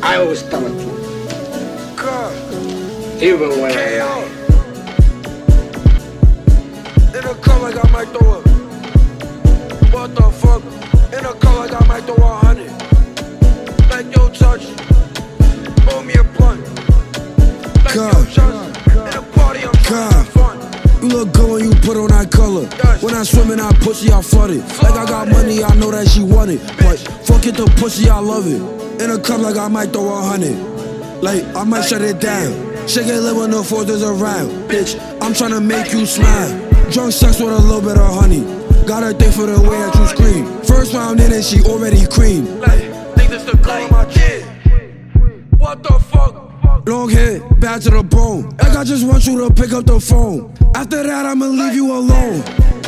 I always tell it to you. Even when I lie. In a car like I might throw up. What the fuck? In a car like I might throw 100. Like yo touch. Roll me a blunt. Like yo Johnson. In a party I'm trying to have fun. You look good when you put on that color. When I swim in that pussy, I flood it. Like I got money, I know that she want it. But fuck it, the pussy, I love it. In a cup like I might throw 100. Like I might shut it down. Shake it live when the fourth is around. Bitch, I'm tryna make you smile. Drunk sex with a little bit of honey. Got her thing for the way that you scream. First round in and she already cream. Like, think this the girl of my kid. What the fuck? Long hair, bad to the bone. Like I just want you to pick up the phone. After that, I'ma leave you alone.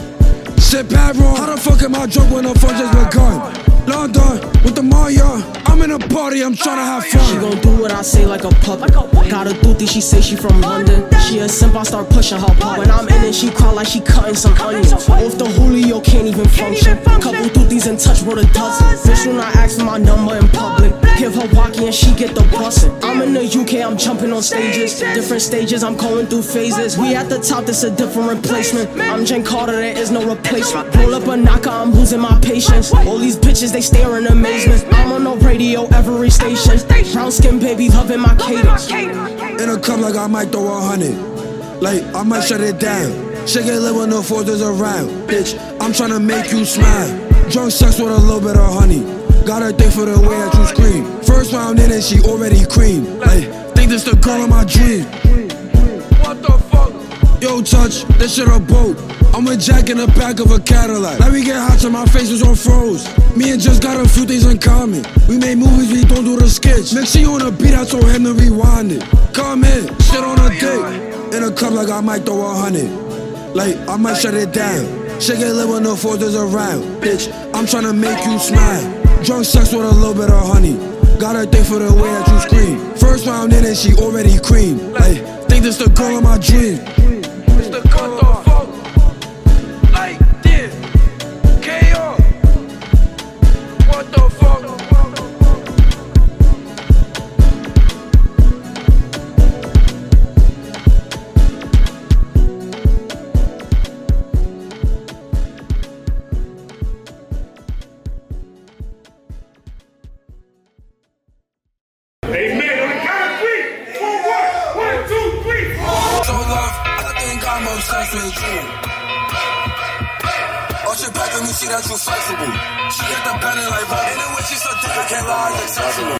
Sit back wrong. How the fuck am I drunk when the fun just begun? London with the Maya. I'm in a party, I'm tryna have fun. She gon' do what I say like a puppet. Got a dooty, she say she from London. She a simp, I start pushing her pop. When I'm in it, she cry like she cutting some onions. Off the Julio, can't even function. Couple dooties in touch, wrote a dozen. Bitch do not ask for my number in public. Give her walkie and she get the bussin'. I'm in the UK, I'm jumping on stages. Different stages, I'm going through phases. We at the top, this a different replacement. I'm Jen Carter, there is no replacement. Roll up a knocker, I'm losing my patience. All these bitches, they stare in amazement. I'm on the radio, every station. Brown skin baby, loving my cadence. In a cup like I might throw 100. Like I might shut it down. Shake it live when the fourth is around. Bitch, I'm tryna make you smile. Drunk sex with a little bit of honey. Got her thing for the way that you scream. First round in and she already cream. Like, think this the girl of my dream. What the fuck? Yo, touch, this shit a boat. I'm with Jack in the back of a Cadillac. Like we get hot till my face is on froze. Me and just got a few things in common. We make movies, we don't do the skits. Make sure you on a beat, I told him to rewind it. Come in, shit on a dick. In a cup like I might throw 100. Like I might shut it down. Shake it live when the fourth is around. Bitch, I'm tryna make you smile. Drunk sex with a little bit of honey. Got her thing for the way that you scream. First round in and she already cream. Like, think this the girl of my dream. It's the girl of fuck. Like this. KO. What the fuck? Amen. On the count of three. 2, 1. 1, 2, 3, 4. So love, I think I'm obsessed with you. Oh, she back, let me see that you flexible. She get the bending like rock. And the way she so thick, I can't lie, it's accessible.